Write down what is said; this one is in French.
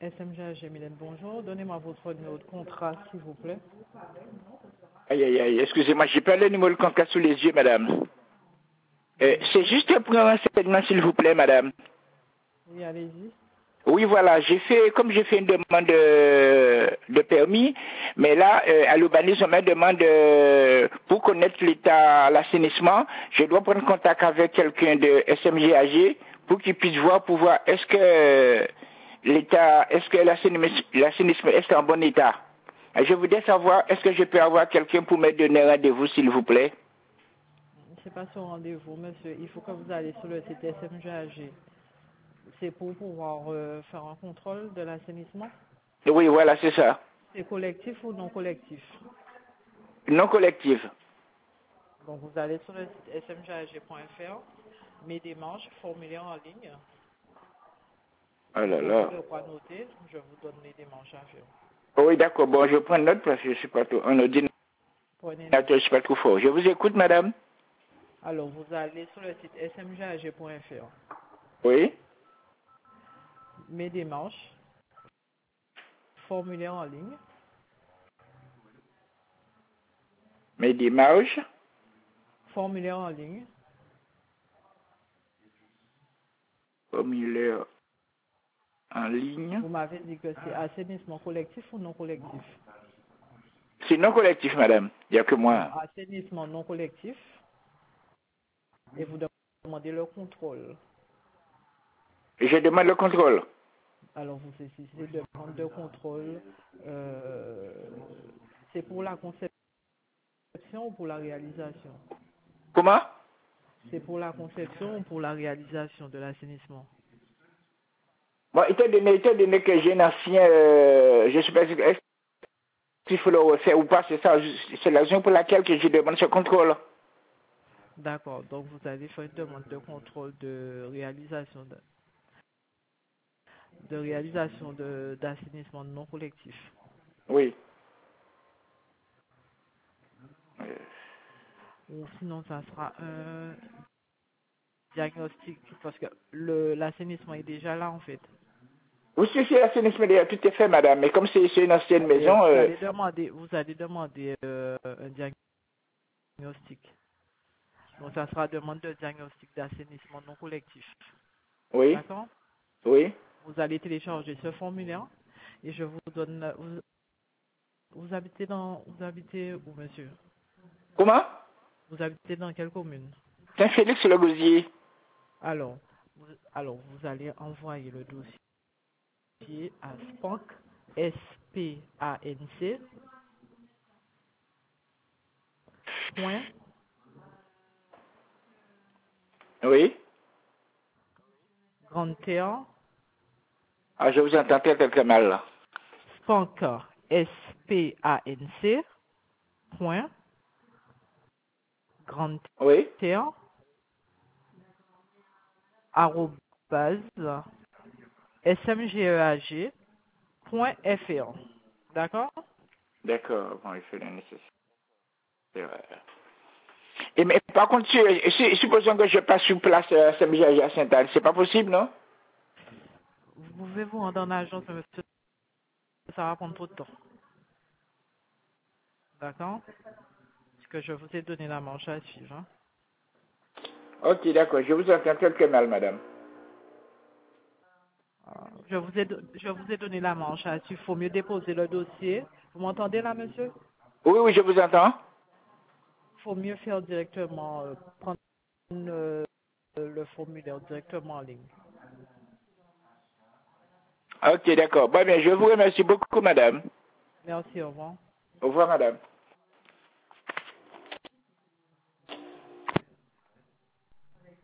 SMGAG, Mylène, bonjour. Donnez-moi votre numéro de contrat, s'il vous plaît. Aïe, aïe, aïe, excusez-moi, j'ai pas le numéro de contrat sous les yeux, madame. C'est juste pour un renseignement, s'il vous plaît, madame. Oui, allez-y. Oui, voilà, comme j'ai fait une demande de permis, mais là, à l'urbanisme, on me demande, pour connaître l'état, l'assainissement, je dois prendre contact avec quelqu'un de SMGAG pour qu'il puisse voir, pour voir, est-ce que l'assainissement est en bon état. Je voudrais savoir, est-ce que je peux avoir quelqu'un pour me donner rendez-vous, s'il vous plaît? C'est pas sur rendez-vous, monsieur. Il faut que vous allez sur le site SMGAG. C'est pour pouvoir faire un contrôle de l'assainissement. Oui, voilà, c'est ça. C'est collectif ou non collectif? Non collectif. Donc, vous allez sur le site smgag.fr, mes démarches, formulaire en ligne. Oh là Vous avez là. de quoi noter. Je vous donne les démarches à faire. Oh oui, d'accord. Bon, je prends note parce que je suis pas trop, un ordinateur, Prenez note. je suis pas trop fort. Je vous écoute, madame. Alors, vous allez sur le site smgag.fr, Oui. mes démarches, formulaire en ligne. Mes démarches, Formulaire en ligne. formulaire en ligne. Vous m'avez dit que c'est assainissement collectif ou non collectif? C'est non collectif, madame. Il n'y a que Alors, moi. assainissement non collectif, et vous demandez le contrôle. Je demande le contrôle. Alors, vous saisissez demande de contrôle. C'est pour la conception ou pour la réalisation? Comment? C'est pour la conception ou pour la réalisation de l'assainissement? Bon, étant donné que j'ai un ancien, je ne sais pas s'il faut le refaire ou pas, c'est ça. C'est la raison pour laquelle que je demande ce contrôle. D'accord. Donc, vous allez faire une demande de contrôle de réalisation d'assainissement non collectif. Oui. Ou sinon, ça sera un diagnostic, parce que l'assainissement est déjà là, en fait. Oui, si l'assainissement, tout est fait, madame. Mais comme c'est une ancienne Et maison, vous allez demander un diagnostic. Donc, ça sera demande de diagnostic d'assainissement non collectif. oui, D'accord? oui. Vous allez télécharger ce formulaire et je vous donne. Vous habitez où, monsieur? Comment? Vous habitez dans quelle commune? Saint-Félix-le-Gosier. Alors, vous allez envoyer le dossier à SPANC, SPANC, point, Oui. Grande Terre, Ah, je vous entends très, très, très mal, là. SPANC, SPANC, point, Grande Oui. Terre, arrobase, smgeag.fr. D'accord? D'accord. Bon, il fait le nécessaire. Et mais par contre, supposons que je passe sur place à Saint-Michel à Saint-Anne, c'est pas possible, non? Vous pouvez vous rendre en agence, monsieur. Ça va prendre trop de temps. D'accord? Parce que je vous ai donné la manche à suivre. Hein. Ok, d'accord. Je vous entends très, très mal, madame. Je vous ai donné la manche à suivre. Il faut mieux déposer le dossier. Vous m'entendez là, monsieur? Oui, oui, je vous entends. Il faut mieux faire directement, prendre le formulaire directement en ligne. Ok, d'accord. Bon, bien, je vous remercie beaucoup, madame. Merci, au revoir. Au revoir, madame.